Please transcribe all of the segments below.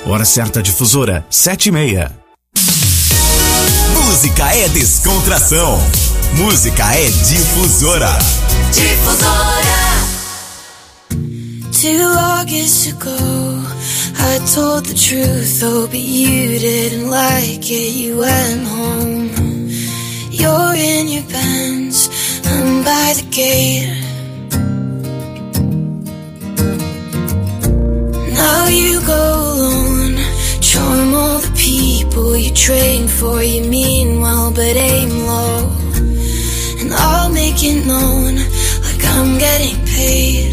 Hora certa difusora, 7h30. Música é descontração. Música é difusora. Difusora. 2 August ago, I told the truth, oh, but you didn't like it, you went home. You're in your Benz, I'm by the gate. Now you go alone, charm all the people you train for. You mean well, but aim low. And I'll make it known, like I'm getting paid.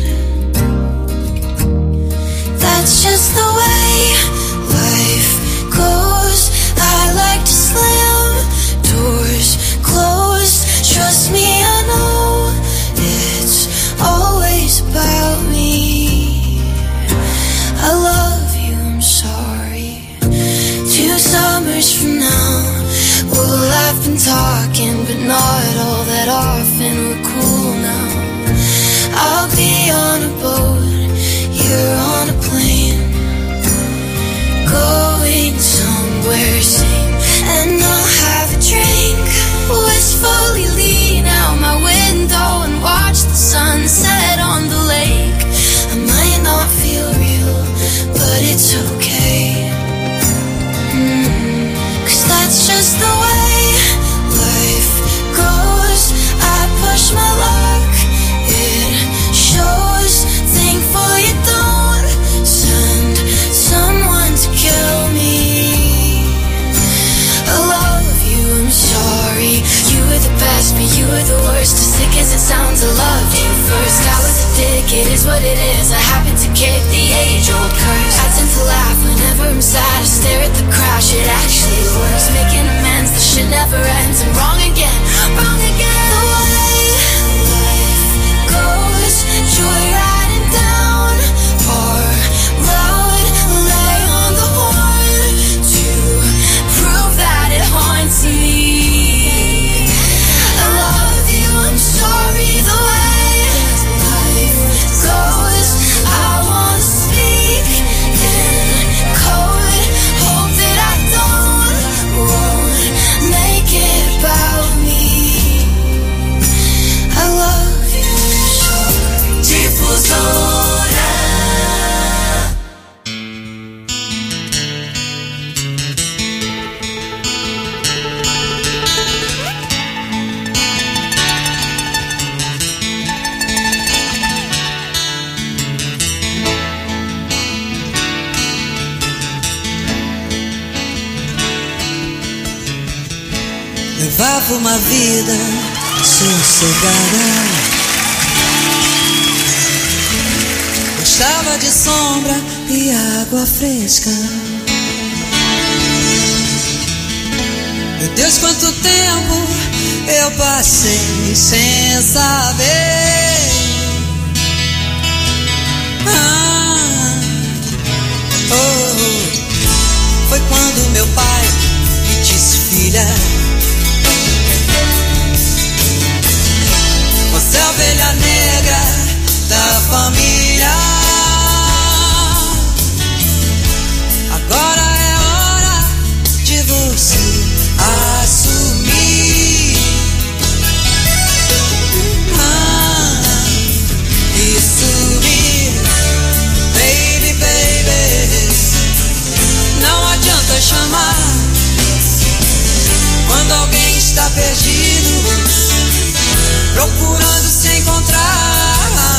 That's just the way life goes. I like to slam doors closed. Trust me, I know it's always about me. I love you, I'm sorry. 2 summers from now, we'll have been talking, but not all that often. We're cool now. I'll be on a boat, you're on a plane, going somewhere sane. And I'll have a drink, wistfully lean out my window and watch the sunset on the lake. I might not feel real, but it's okay. 'Cause that's just the way life goes. I push my luck, it shows. Thankful you don't send someone to kill me. I love you, I'm sorry. You were the best, but you were the worst. As sick as it sounds, I loved you first. I was a dick, it is what it is. I happen to kick the age-old curse. I tend to laugh whenever I'm sad. I stare at the crash, it actually works. Making amends, the shit never ends. I'm wrong again, wrong again. The way life goes, joyriding down our road. Lay on the horn to prove that it haunts me. I love you, I'm sorry. The way life goes, I wanna speak in code. Hope that I won't make it about me. I love you, I'm sorry. Difusora. Levava uma vida sossegada, gostava de sombra e água fresca. Meu Deus, quanto tempo eu passei sem saber. Foi quando meu pai me disse: filha, você é a ovelha negra da família. Agora é hora de você assumir. E subir, baby, baby. Não adianta chamar quando alguém está perdido, procurando se encontrar.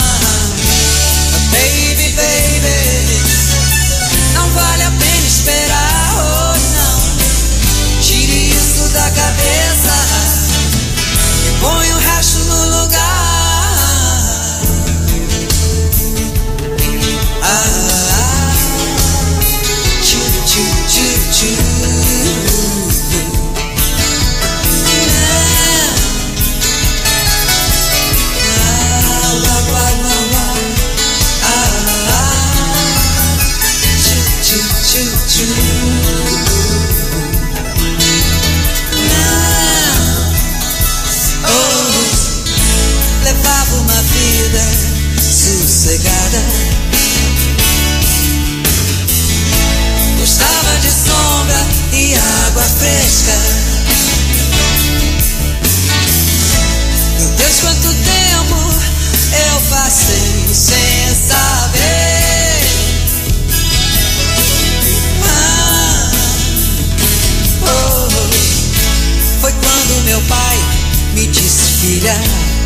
Baby, baby, não vale a pena esperar. Oh, não, tire isso da cabeça e põe o resto no lugar. Levava uma vida sossegada, família.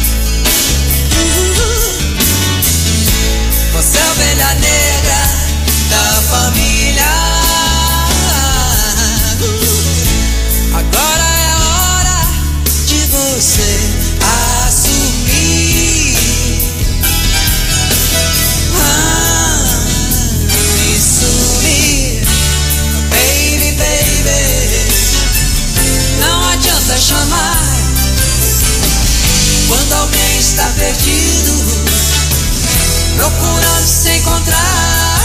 Você é a ovelha negra da família. Agora é hora de você assumir. E sumir. Baby, baby, não adianta chamar quando alguém está perdido, procurando se encontrar.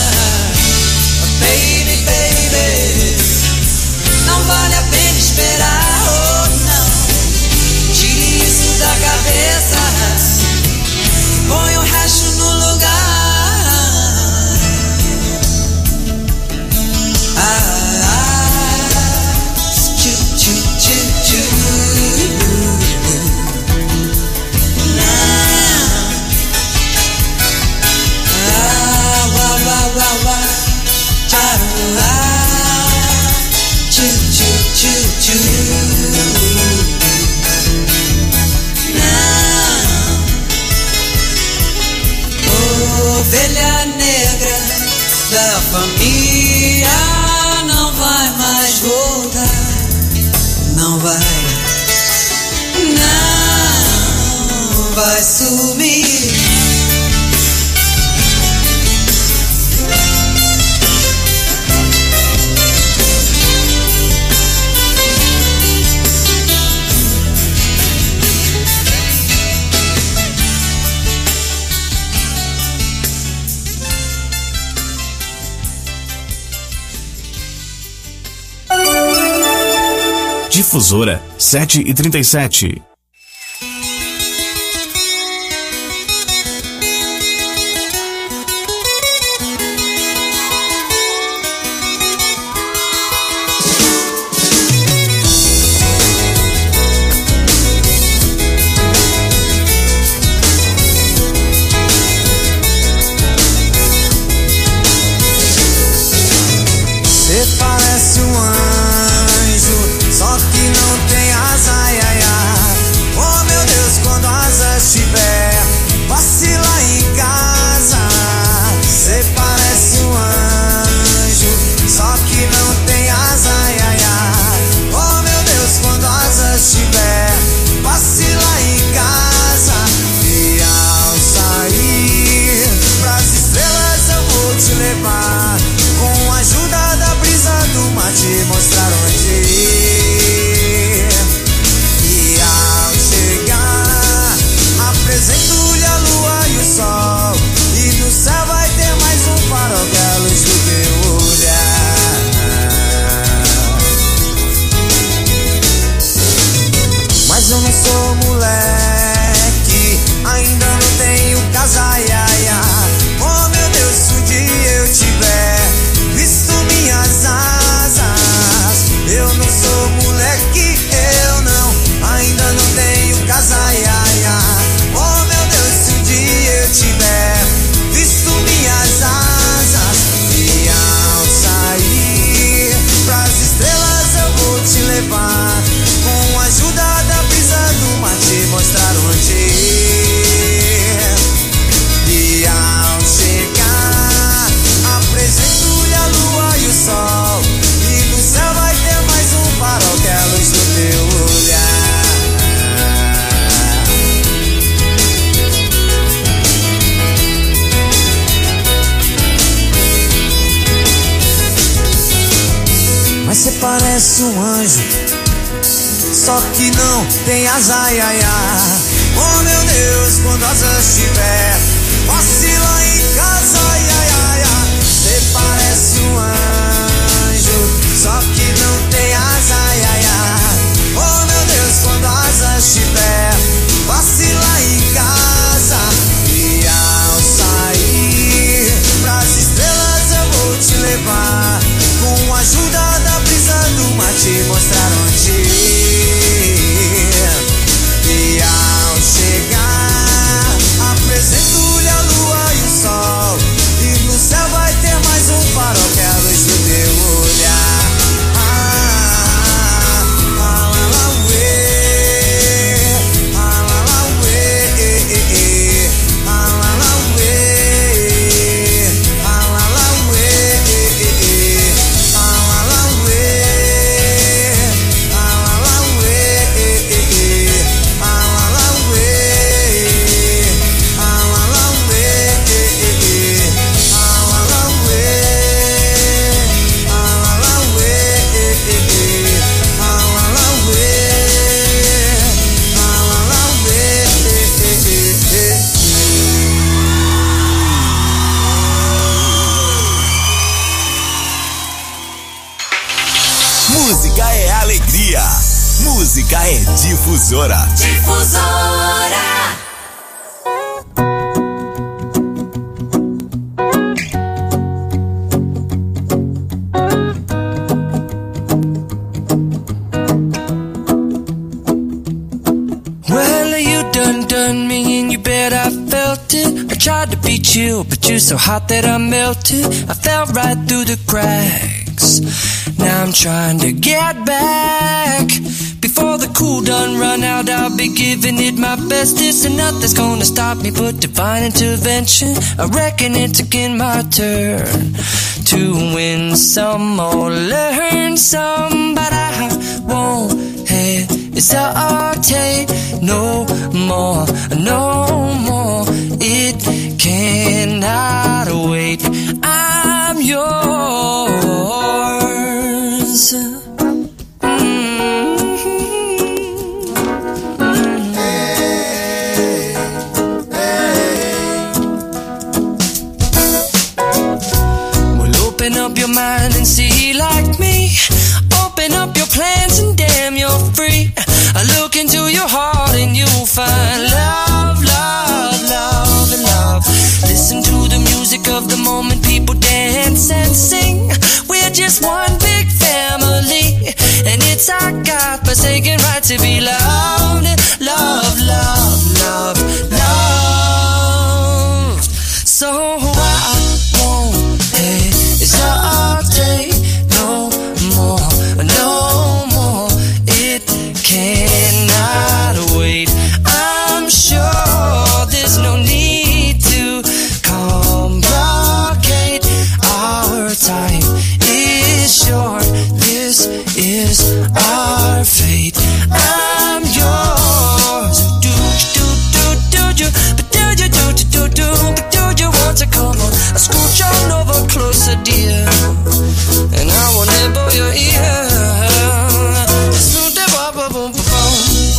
Baby, baby, não vale a pena esperar. Oh não, tire isso da cabeça, põe o resto no lugar. Ovelha negra da família não vai mais voltar. Não vai, não vai sumir. Difusora 7h37. Você parece um anjo, só que não tem asa, ai, ai, ai. Oh meu Deus, quando asas tiver, passe lá em casa. Você parece um anjo, só que não tem asa, ai, ai, ai. Oh meu Deus, quando asas tiver, passe lá em casa. E ao sair pras estrelas eu vou te levar, com a ajuda da brisa do mar, te mostrar onde ir. E ao chegar, apresento-lhe a lua e o sol, e no céu vai ter mais um farol que é a luz do teu olhar. Mas eu não sou moleque, ainda não tenho casa, ai, ai, ai. Oh meu Deus, se um dia eu tiver visto minhas asas, eu não sou moleque, eu não, ainda não tenho casa, ai, ai, ai. Oh meu Deus, se um dia eu tiver visto minhas asas, e ao sair pras estrelas eu vou te levar, com a ajuda da brisa do mar, te mostrar onde ir. E ao chegar, apresento-lhe a lua e o sol, e no céu vai ter mais um farol que é a luz do teu olhar. Mas você parece um anjo, só que não tem asa, ai, ai, ai. Oh meu Deus, quando asas tiver, passe lá em casa, ai, ai, ai, ai. Você parece um anjo, só que não tem asa, ai, ai, ai. Oh meu Deus, quando asas tiver, passe lá em casa. E ao sair pras estrelas eu vou te levar, com a ajuda da brisa do mar, te mostrar onde ir. E ao chegar, apresento-lhe a lua e o sol, e no céu vai ter mais um farol que é a luz do teu olhar. Ah, ah, ah, ah, uê, ah, Música é alegria. Música é Difusora. Difusora. Well, you done me and you bet I felt it. I tried to be chill, but you're so hot that I melted. I fell right through the cracks. Now I'm trying to get back. Before the cool done run out, I'll be giving it my best. This and nothing's gonna stop me but divine intervention. I reckon it's again my turn to win some or learn some, but I won't hesitate no more, no more. It cannot wait. I'm yours. Open up your mind and see like me. Open up your plans and damn, you're free. I look into your heart and you'll find love, love, love, and love. Listen to the music of the moment, people dance and sing. We're just one big family, and it's our God-forsaken right to be loved. Love, love, love, love. So I won't hesitate no more, no more. It cannot wait. I'm sure there's no need to complicate. Our time is short. This is our fate. I'm yours. Do you? But do you want to come on? I scooch on over closer, dear, and I will nibble your ear. Smooth the boom, boom, boom, boom.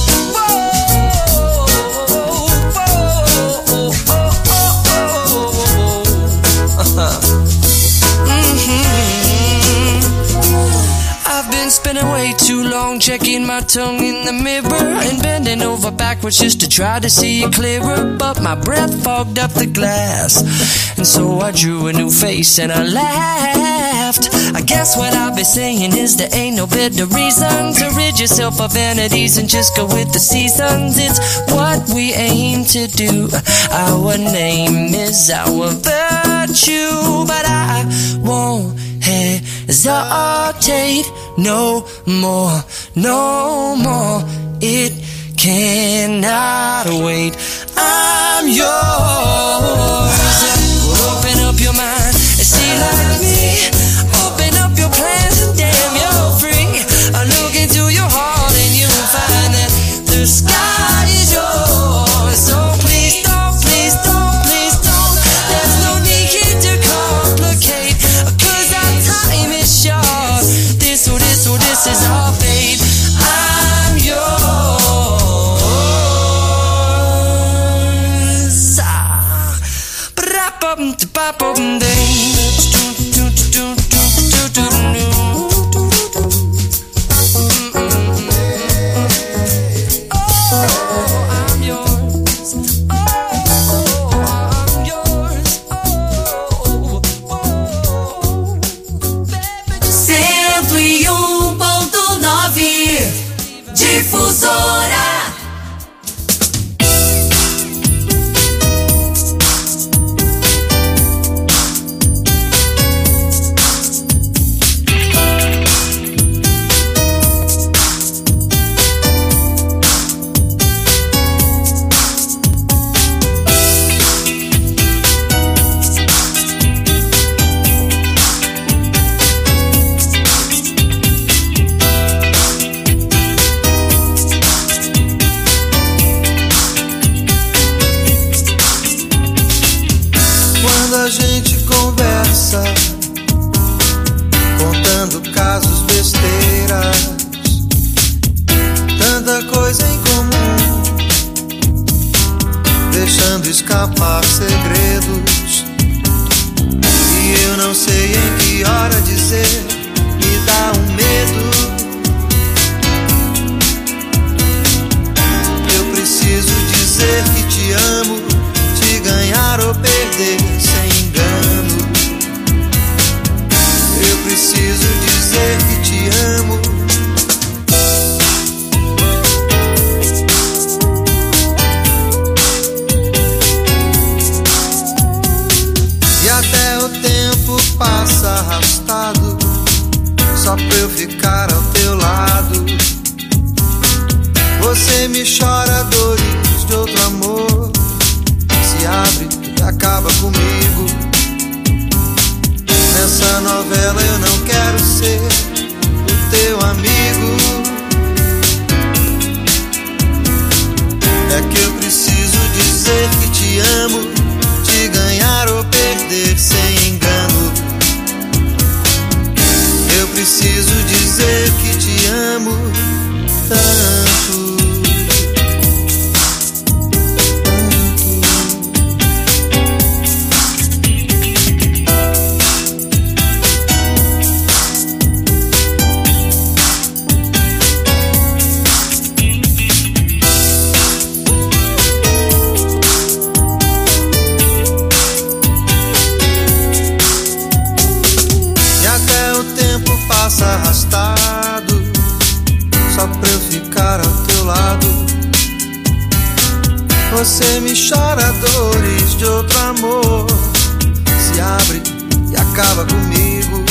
I've been spending way too long checking my tongue in the mirror and bending over backwards just to try to see it clearer, but my breath fogged up the glass, and so I drew a new face and I laughed. I guess what I'll be saying is there ain't no better reason to rid yourself of vanities and just go with the seasons. It's what we aim to do. Our name is our virtue, but I won't hesitate no more, no more. It cannot wait. I'm yours. Open up your mind and see like me. Open up your plans and damn, you're free. I look into your heart and you'll find that the sky is yours. So please don't, please don't, please don't. There's no need here to complicate, 'cause our time is short. This is our fate. I'm yours. Difusora. A gente conversa, contando casos, besteiras, tanta coisa em comum, deixando escapar segredos. E eu não sei em que hora dizer, me dá um medo. preciso dizer que te amo tanto. Arrastado só pra eu ficar ao teu lado. Você me chora dores de outro amor, se abre e acaba comigo.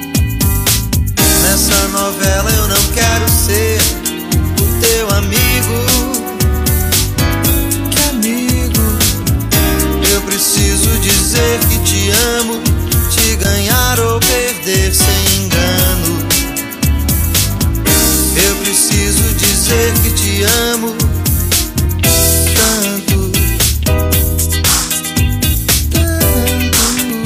Nessa novela eu não quero ser o teu amigo. Que amigo? Eu preciso dizer que te amo, te ganhar ou perder sem engano. Eu preciso dizer que te amo tanto, tanto.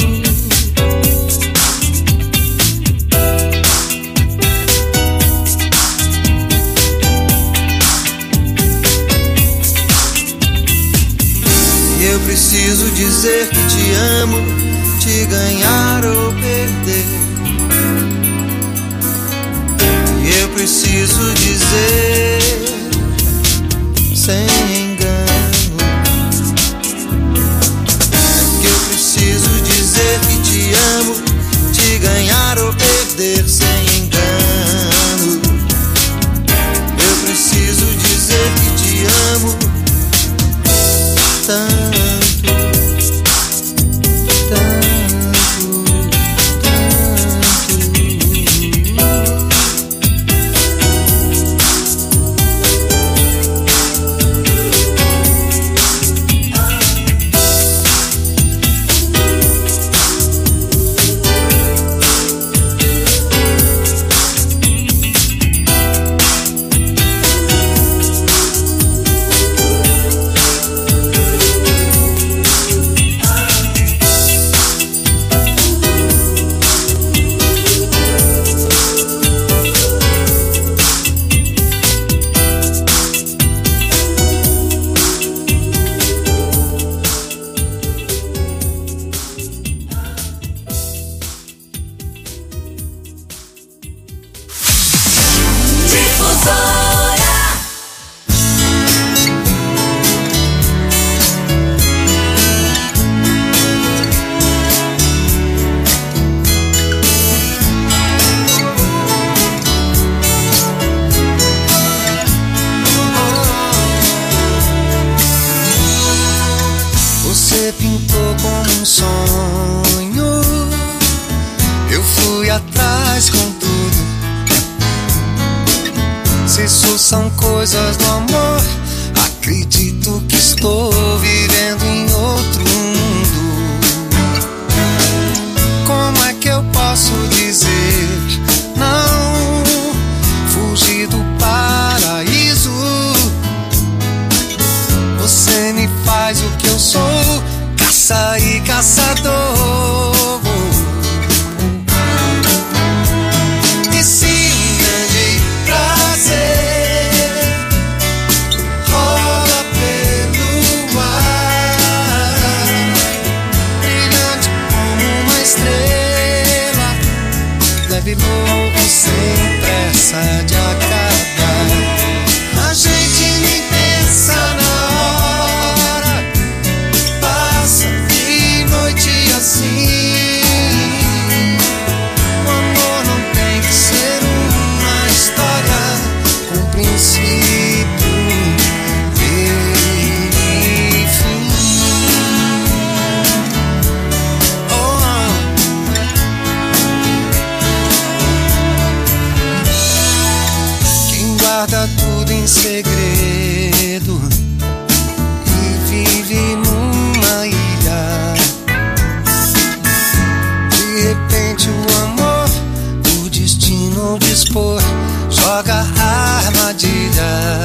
Eu preciso dizer que te amo, te ganhar ou perder. Eu preciso dizer sem engano. É que eu preciso dizer que te amo, te ganhar ou perder sem engano. Eu preciso dizer que te amo tanto. São coisas do amor. Acredito que estou vivendo em outro mundo. Como é que eu posso dizer não? Fugir do paraíso. Você me faz o que eu sou, caça e caçador. Louco sem pressa de acabar. A gente nem pensa na hora, passa de noite assim. O amor não tem que ser uma história com princípio e fim. Guarda tudo em segredo e vive numa ilha. De repente o amor, o destino dispor, joga a armadilha.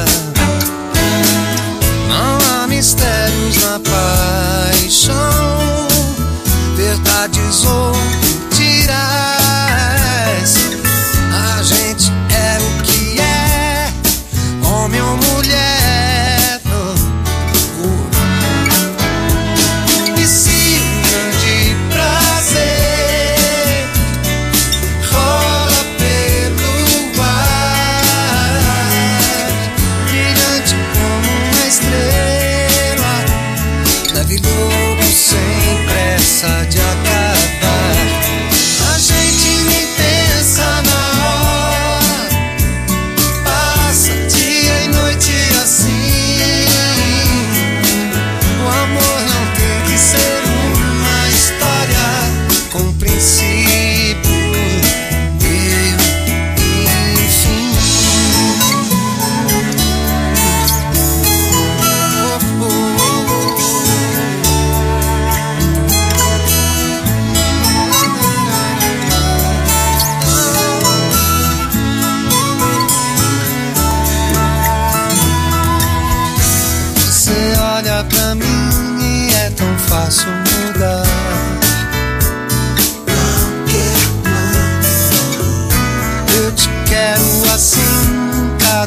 Não há mistérios na paixão, verdades ou mentiras.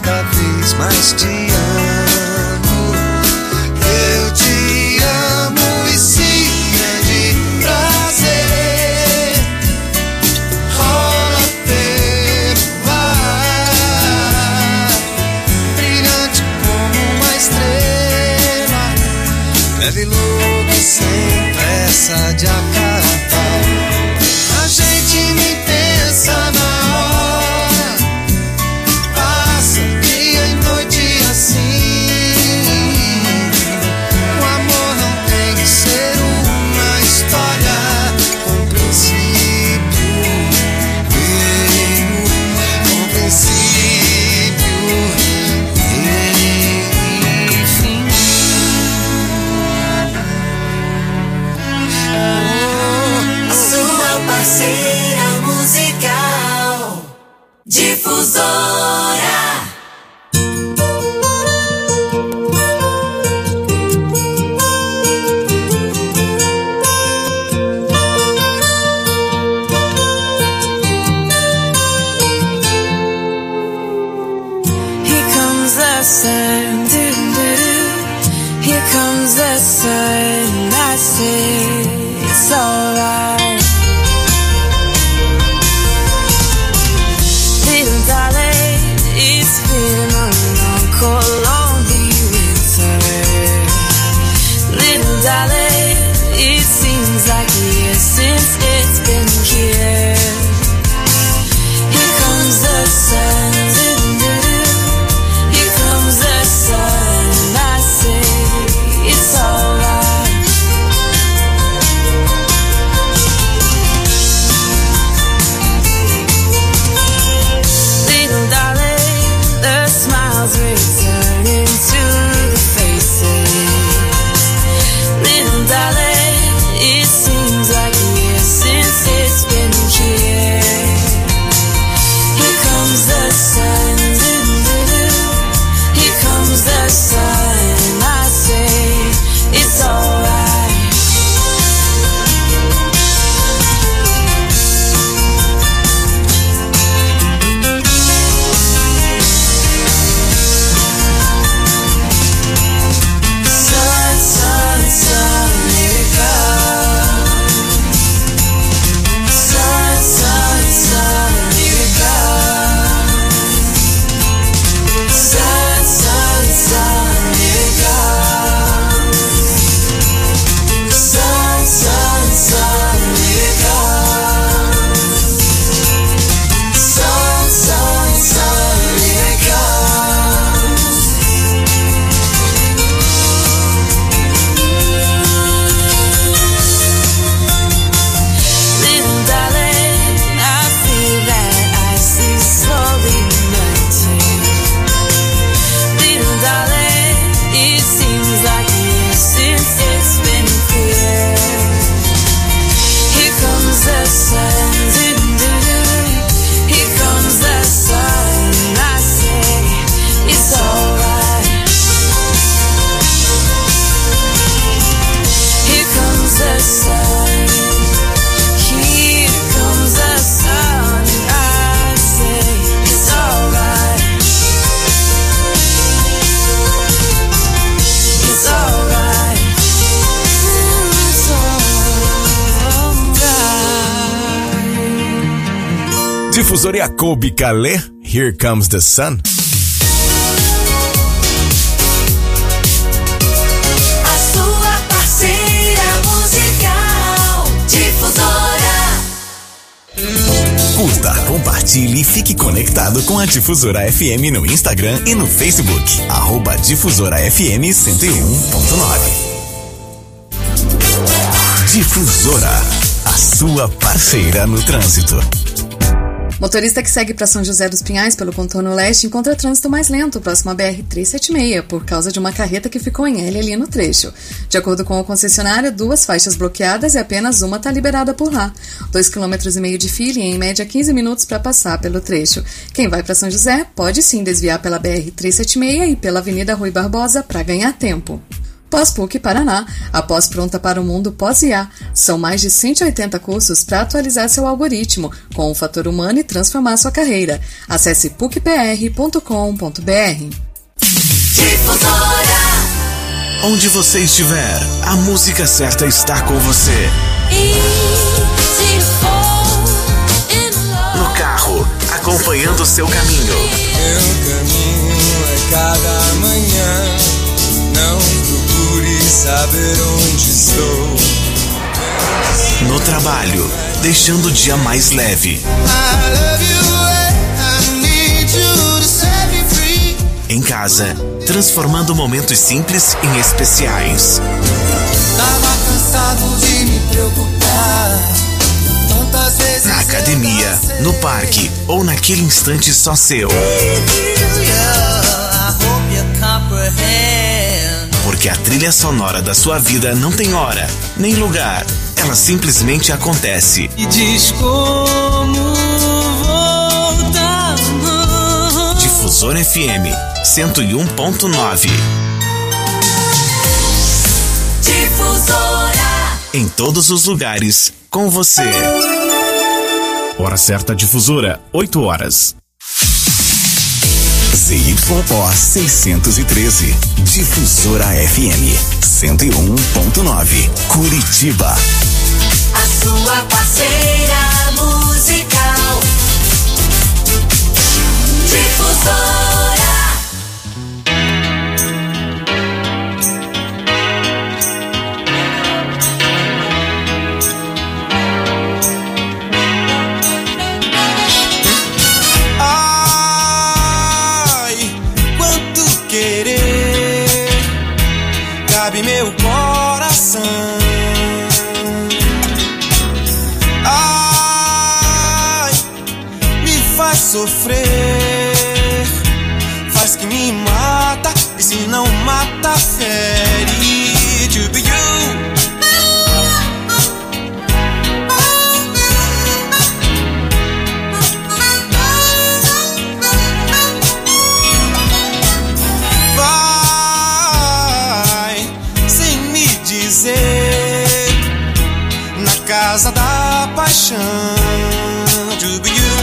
cada vez mais te amo. Eu te amo e sim, grande prazer. Rola tempo ar, brilhante como uma estrela, leve e louco sem pressa de acabar. A gente nem pensa na hora, passa dia e noite assim. O amor não tem que ser uma história com princípio, com princípio e fim. A sua parceira musical, Difusora. Here comes the sun, doo-doo-doo. Here comes the sun, I say it's alright. Little darling, it's been a long, cold, lonely winter. Little darling, it seems like years since it's been here. Here comes the sun, doo-doo-doo. Here comes the sun, I say it's alright. Little darling, the smiles returning to the faces. Little darling, it seems like years since it's been here. Here comes the sun, doo-doo-doo. Here comes the sun, I say it's alright. Sun, sun, sun, here it comes. Sun, sun, sun, here it comes. Sun, sun, sun, here it comes. Sun, sun, sun, here it comes. Sun, sun, sun, here it comes. Little darling, I feel that ice is slowly melting. Little darling, it seems like years since it's been clear. Here comes the sun, doo-doo-doo. Here comes the sun, I say it's alright. Here comes the sun. Here comes the sun, I say it's alright. It's alright. It's alright. Difusora Jacobi Calais, Here Comes the Sun. A sua parceira musical, Difusora. Curta, compartilhe e fique conectado com a Difusora FM no Instagram e no Facebook. @Difusora FM 101.9. Difusora, a sua parceira no trânsito. Motorista que segue para São José dos Pinhais pelo contorno leste encontra trânsito mais lento próximo à BR-376 por causa de uma carreta que ficou em L ali no trecho. De acordo com o concessionário, 2 faixas bloqueadas e apenas uma está liberada por lá. 2,5 km de fila e em média 15 minutos para passar pelo trecho. Quem vai para São José pode sim desviar pela BR-376 e pela Avenida Rui Barbosa para ganhar tempo. Pós-PUC Paraná, a pós pronta para o mundo pós-IA. São mais de 180 cursos para atualizar seu algoritmo com o fator humano e transformar sua carreira. Acesse pucpr.com.br. Difusora. Onde você estiver, a música certa está com você. No carro, acompanhando seu caminho. Meu caminho é cada manhã. Não procure saber onde estou. No trabalho, deixando o dia mais leve. Em casa, transformando momentos simples em especiais. Tava cansado de me preocupar. Tantas vezes Na academia, no parque ou naquele instante só seu. Porque a trilha sonora da sua vida não tem hora, nem lugar. Ela simplesmente acontece. e diz como voltar. Difusora FM 101.9. Difusora. Em todos os lugares, com você. Hora certa, Difusora, 8 horas. ZYO 613. Difusora FM 101.9. Curitiba. A sua parceira musical. Difusora. Ai, quanto querer cabe meu coração. Ai, me faz sofrer, faz que me mata, e se não mata, fere. To be you. Vai sem me dizer, na casa da paixão. To be you.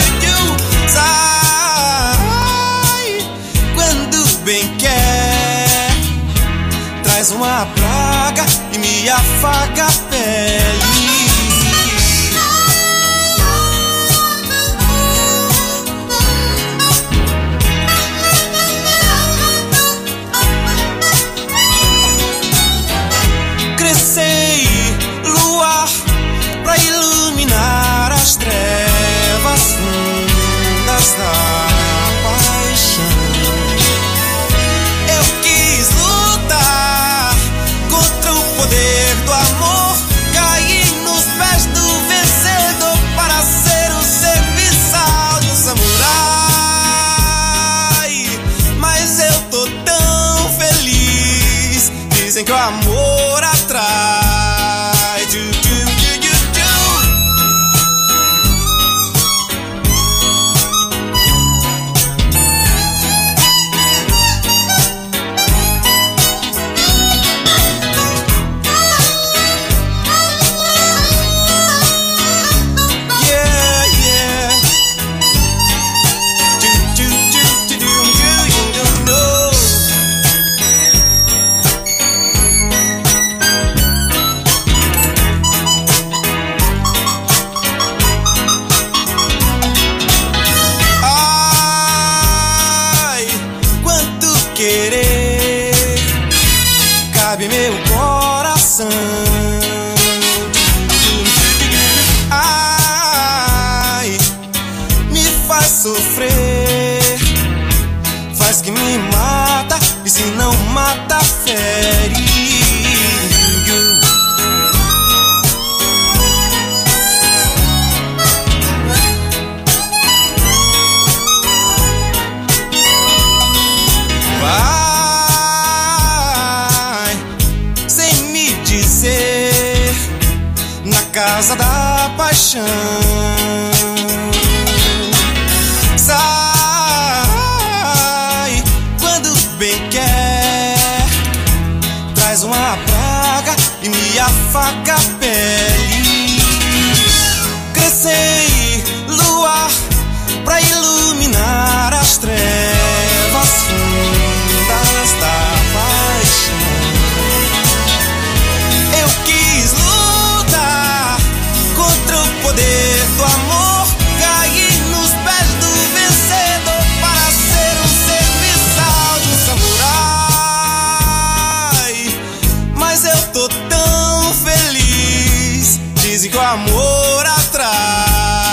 Sai quando bem quer, traz uma praga e me afaga a pele. Crescei, luar, pra iluminar as trevas fundas da paixão. Eu quis lutar contra o poder do amor, caí nos pés do vencedor para ser o serviçal de um samurai. Mas eu tô tão feliz, dizem que o amor atrai. Yeah, yeah. Ai, quanto querer cabe meu coração. Ai, me faz sofrer, faz que me mata, e se não mata, fere. Vai sem me dizer, na casa da paixão. Sai quando bem quer, afaga a pele. Crescei luar pra iluminar as trevas fundas da paixão. Eu quis lutar contra o poder do amor, cair nos pés do vencedor para ser um serviçal de um samurai. Mas eu tô tão feliz, dizem que o amor atrai.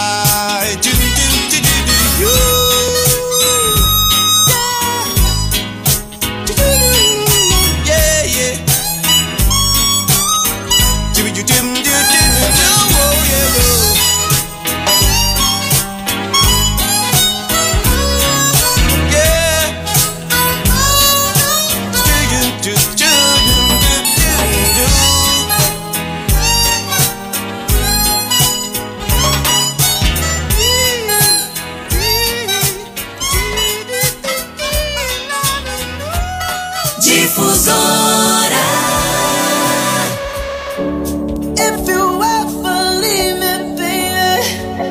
If you ever leave me, baby,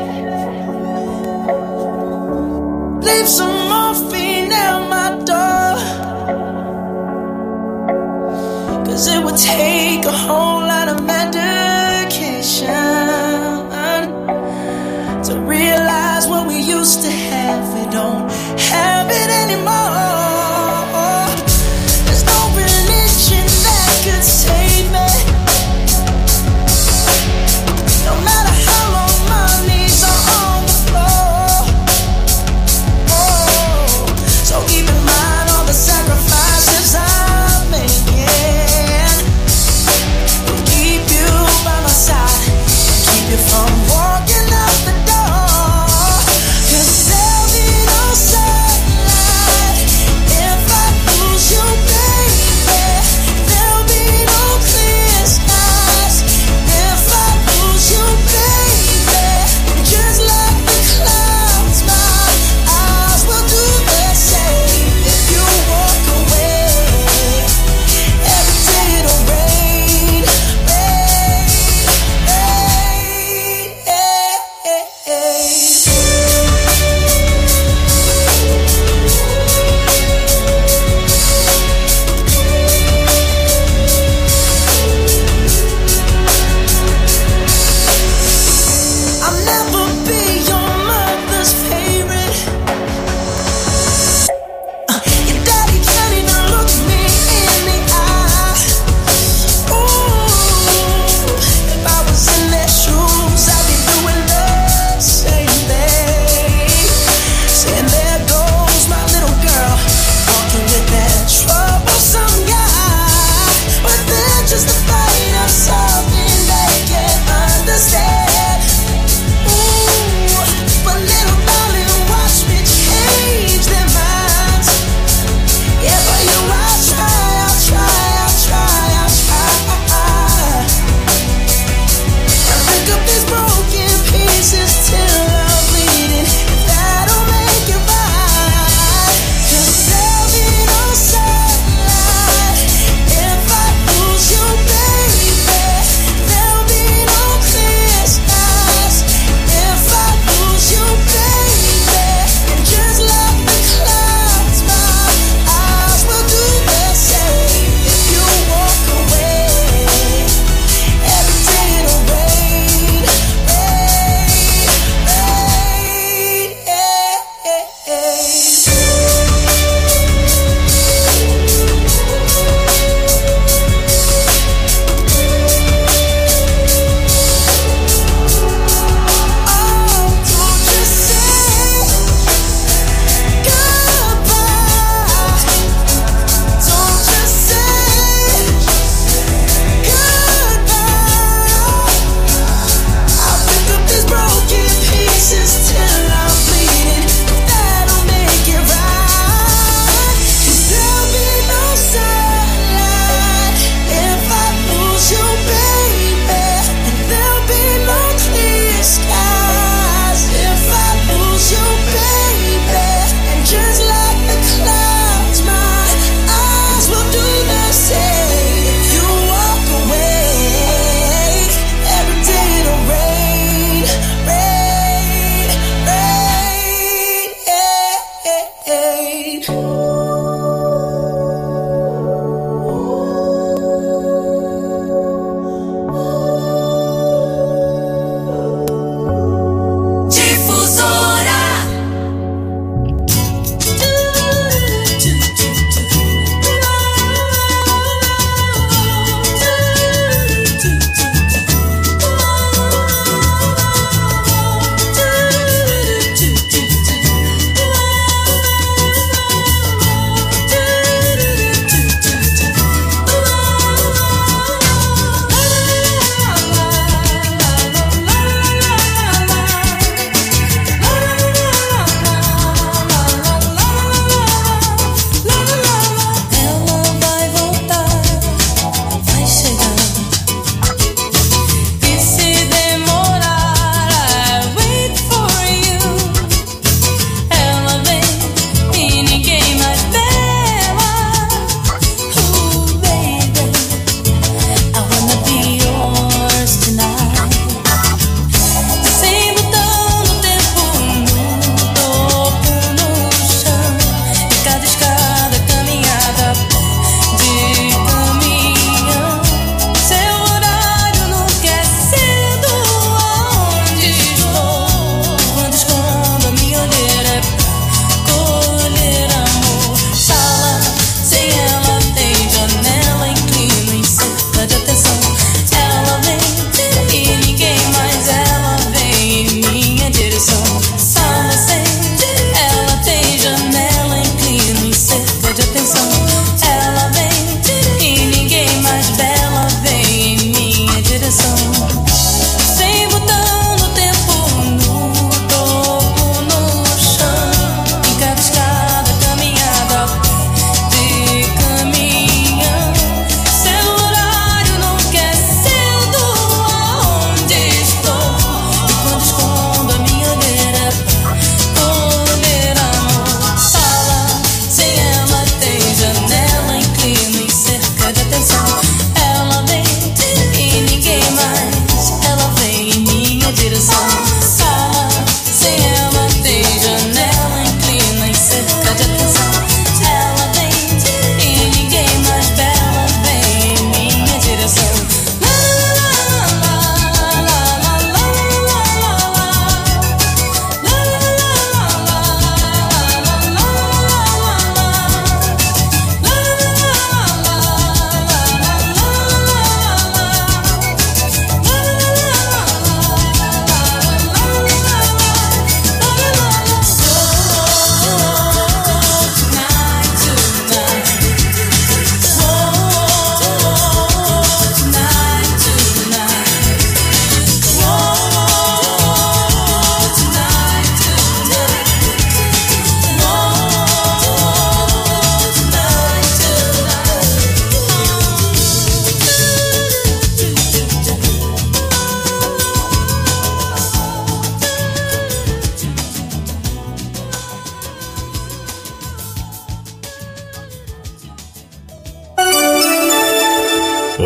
leave some morphine at my door. 'Cause it would take a whole lot of medication to realize what we used to have. We don't have it anymore. There's no religion that could save me. No matter how long my knees are on the floor. Oh,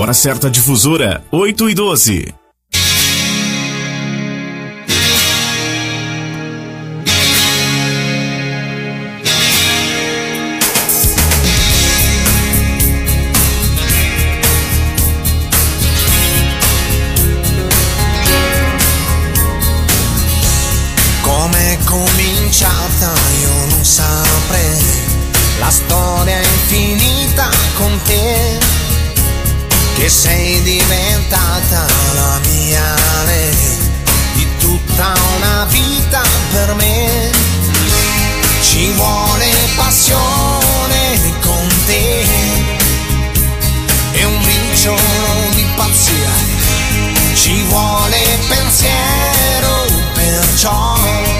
Hora certa Difusora, 8h12. Com'è cominciata io non saprei, la storia è infinita con te, che sei diventata la mia lei, di tutta una vita per me. Ci vuole passione con te e un briciolo di pazzia, ci vuole pensiero, perciò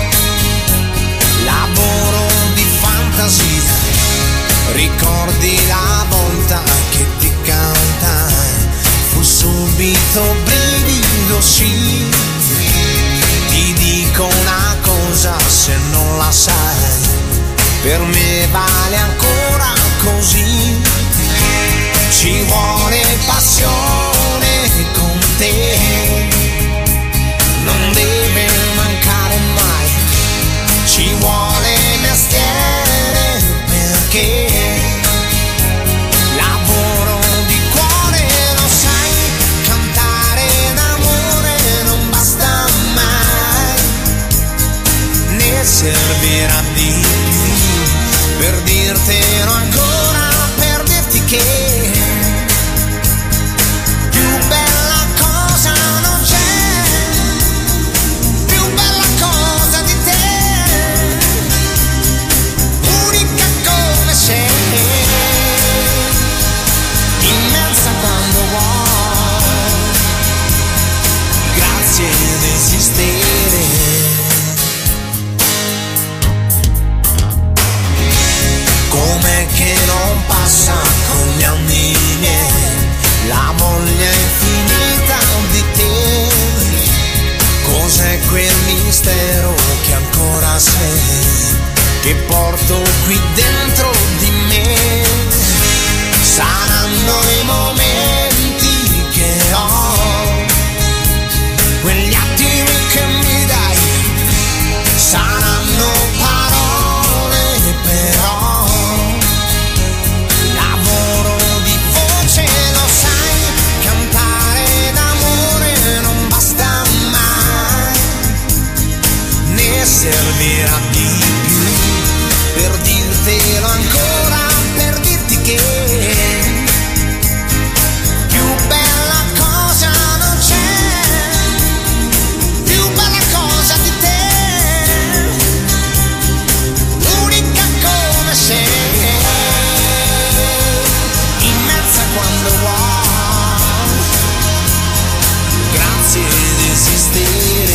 lavoro di fantasia. Ricordi la volta che ti cantai, fu subito brivido, sì. Ti dico una cosa, se non la sai, per me vale ancora così. Ci vuole passione con te, non deve mancare mai. Ci vuole mestiere perché lavoro di cuore, lo sai, cantare d'amore non basta mai, ne servirà di più per dirtelo ancora, per dirti che più bella cosa non c'è, più bella cosa di te, unica come sei, immensa quando vuoi, grazie di esistere. Com'è che non passa con gli anni miei la voglia infinita di te? Cos'è quel mistero che ancora sei, che porto qui dentro di me? Saranno i momenti che ho, quegli attimi che mi dai, saranno parole però, lavoro di voce, lo sai, cantare d'amore non basta mai, ne servirà di più per dirtelo ancora, per dirti che più bella cosa non c'è, più bella cosa di te, unica come sei, immensa quando vuoi, grazie di esistere.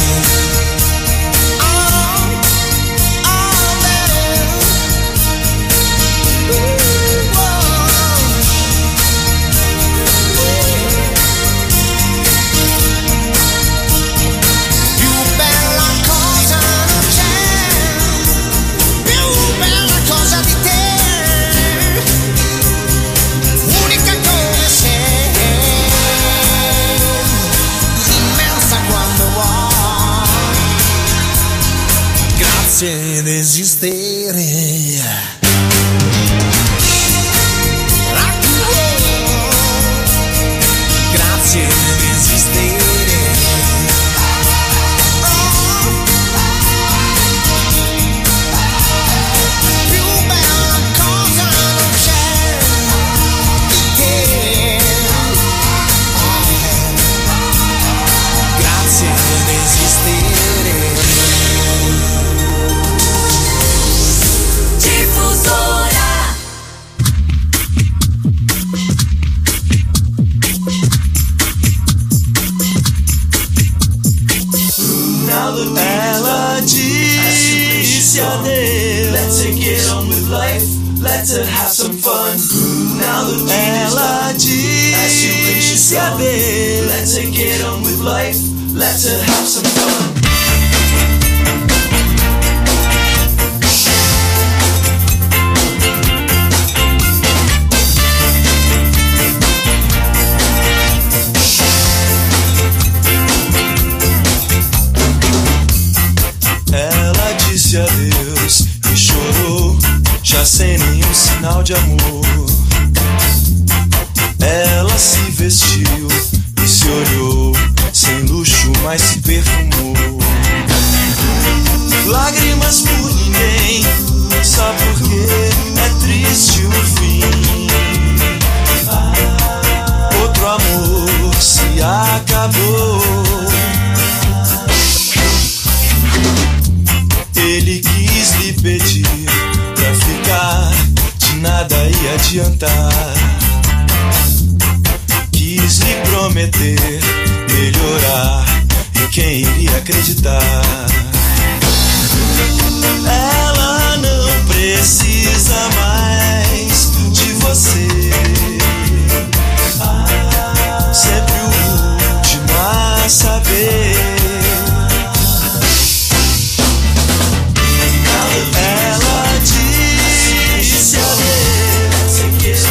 Grazie di esistere. Grazie di esistere. Più bella cosa non c'è di te. Grazie di esistere. Let's get on with life, let's have some fun. Now the beat is playing. Let's get on with life, let's have some fun. adeus e chorou, já sem nenhum sinal de amor. Ela se vestiu e se olhou, sem luxo, mas se perfumou. Lágrimas por ninguém, só porque é triste o fim. Outro amor se acabou. Ele quis lhe pedir pra ficar, de nada ia adiantar. Quis lhe prometer melhorar, e quem iria acreditar? Ela não precisa mais de você. Sempre o último a saber. Ela disse adeus. Ela disse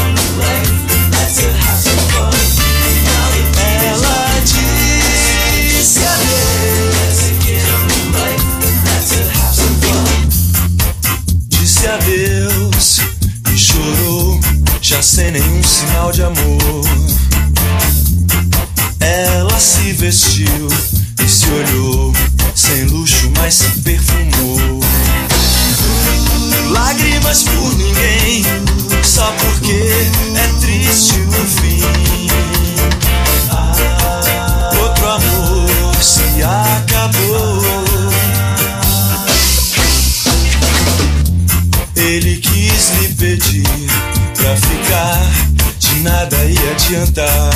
adeus. Disse adeus e chorou, já sem nenhum sinal de amor. Ela se vestiu e se olhou, sem luxo, mas se perfumou. Lágrimas por ninguém, só porque é triste o fim. Outro amor se acabou. Ele quis lhe pedir pra ficar, de nada ia adiantar.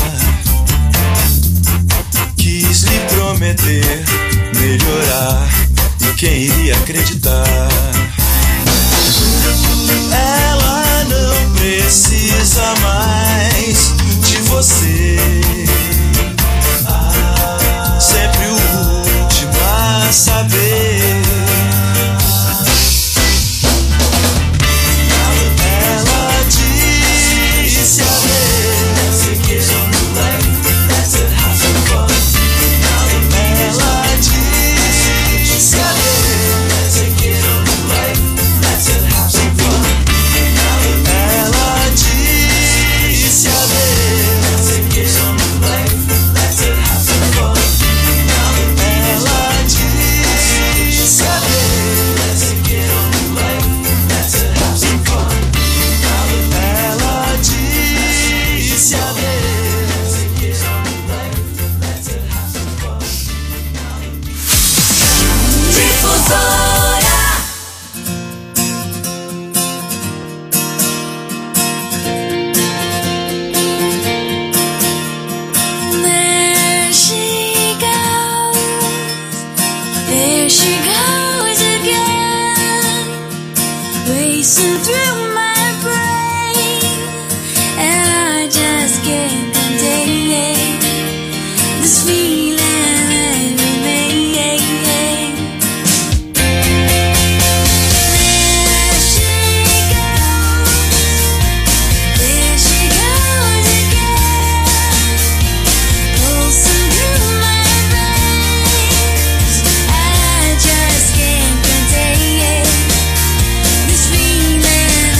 Quis lhe prometer melhorar, e quem iria acreditar? Ela não precisa mais de você. Sempre o último a saber. Ela disse adeus. Ela disse This feeling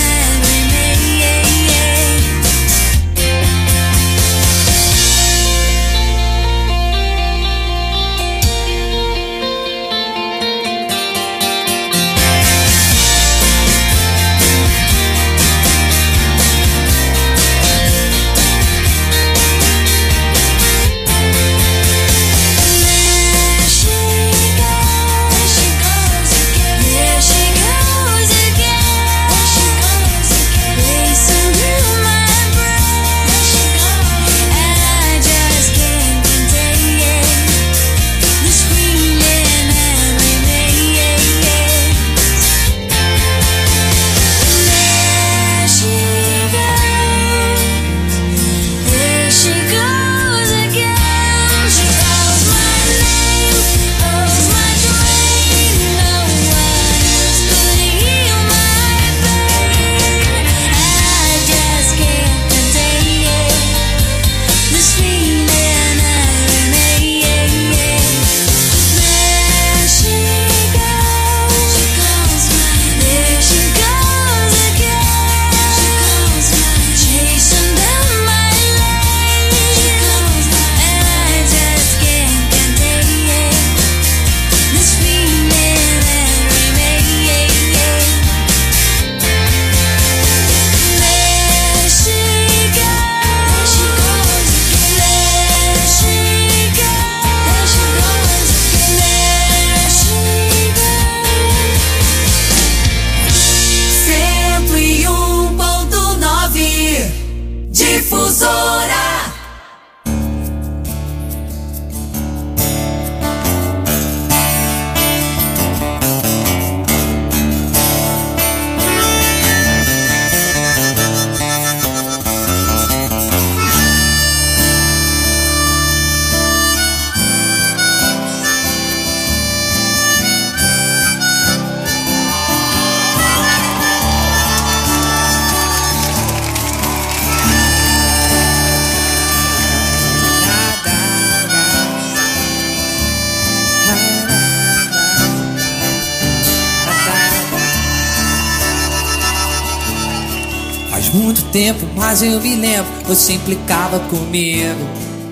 muito tempo, mas eu me lembro, você implicava comigo.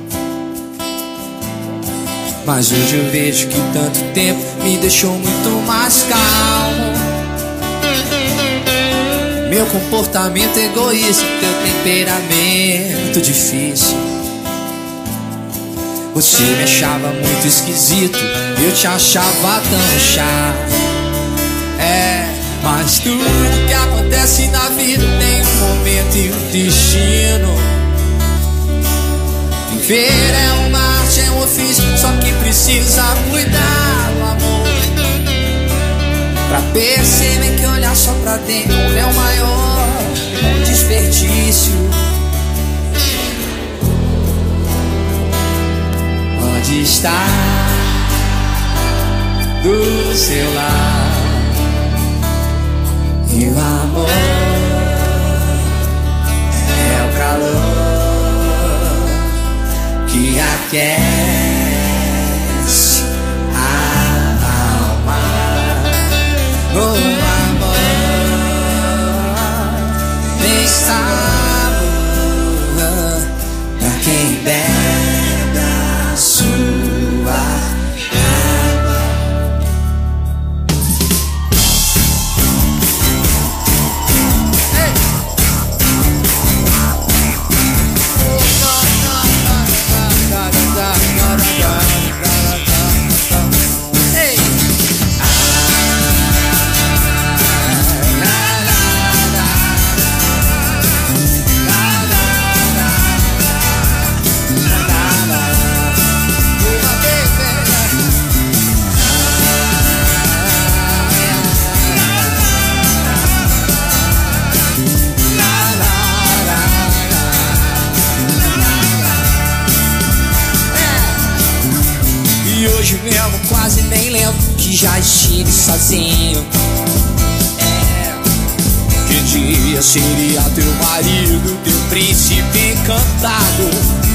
Mas hoje eu vejo que tanto tempo me deixou muito mais calmo. Meu comportamento egoísta, teu temperamento difícil. Você me achava muito esquisito, eu te achava tão chato. Mas tudo que acontece na vida tem um momento e um destino. Viver é uma arte, é um ofício, só que precisa cuidar do amor. Pra perceber que olhar só pra dentro é o maior desperdício. Pode estar do seu lado e o amor é o calor que aquece a alma. O amor tem sabor pra quem bebe a sua água. Hoje mesmo quase nem lembro que já estive sozinho. Que dia seria teu marido, teu príncipe encantado.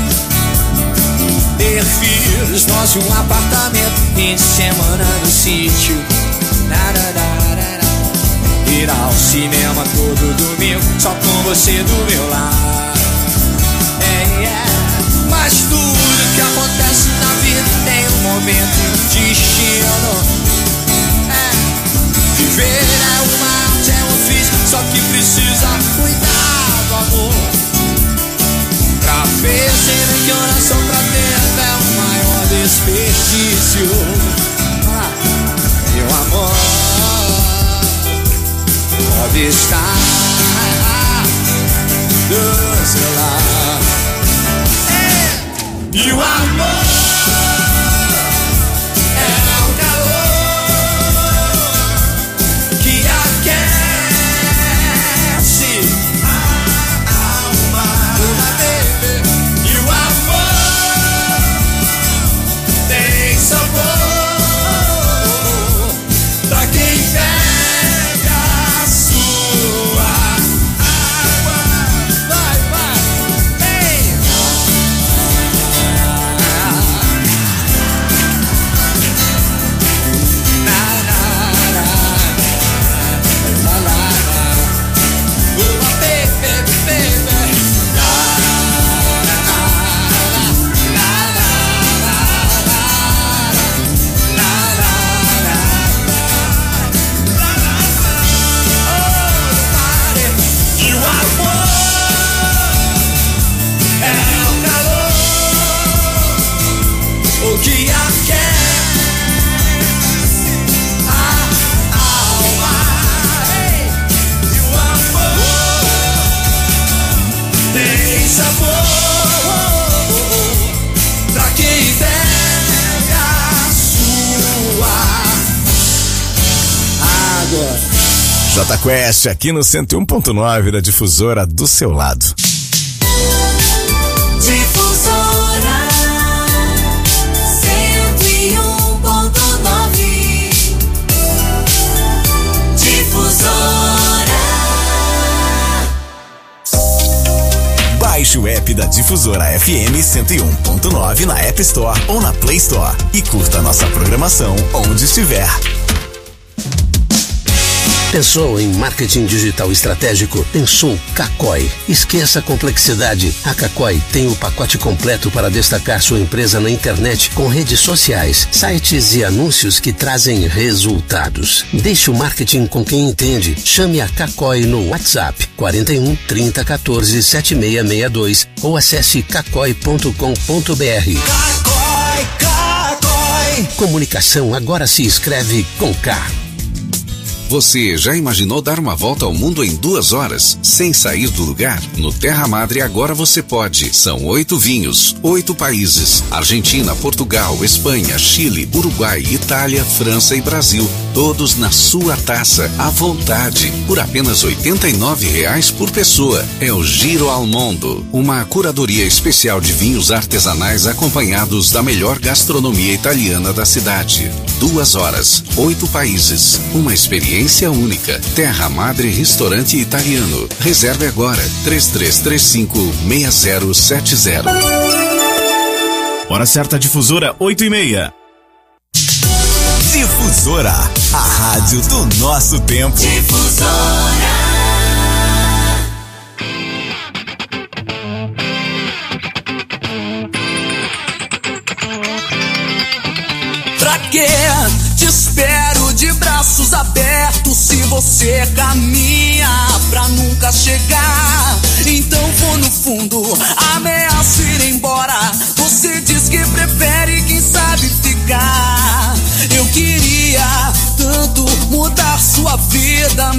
Ter filhos, nós e um apartamento, fim de semana no sítio. Ir ao cinema todo domingo, só com você do meu lado. Mas tudo que acontece na vida tem um momento e um destino. Viver é uma arte, é um ofício, só que precisa cuidar do amor. Pra perceber que oração pra Deus é o maior desperdício. Meu amor pode estar do seu lado e o amor é o calor que aquece a alma. E o amor tem sabor pra quem bebe a sua água. Vai, vai, ei! O que aquece a alma. E o amor tem sabor pra quem bebe a sua água. J Quest aqui no 101.9 da Difusora do seu lado. Difusora 101.9. Difusora. Baixe o app da Difusora FM 101.9 na App Store ou na Play Store e curta nossa programação onde estiver. Pensou em marketing digital estratégico? Pensou Kakoi. Esqueça a complexidade. A Kakoi tem o pacote completo para destacar sua empresa na internet com redes sociais, sites e anúncios que trazem resultados. Deixe o marketing com quem entende. Chame a Kakoi no WhatsApp 41 30 14 7662 ou acesse kakoi.com.br. Kakoi. Comunicação agora se escreve com K. Você já imaginou dar uma volta ao mundo em 2 horas, sem sair do lugar? No Terra Madre agora você pode. São 8 vinhos, 8 países: Argentina, Portugal, Espanha, Chile, Uruguai, Itália, França e Brasil. Todos na sua taça, à vontade, por apenas R$ 89,00 por pessoa. É o Giro ao Mundo, uma curadoria especial de vinhos artesanais acompanhados da melhor gastronomia italiana da cidade. 2 horas, 8 países, uma experiência única. Terra Madre Restaurante Italiano. Reserve agora 3335-6070. Hora certa, Difusora 8:30. Difusora, a rádio do nosso tempo. Difusora. Pra quê? Te espero de braços abertos se você caminha pra nunca chegar.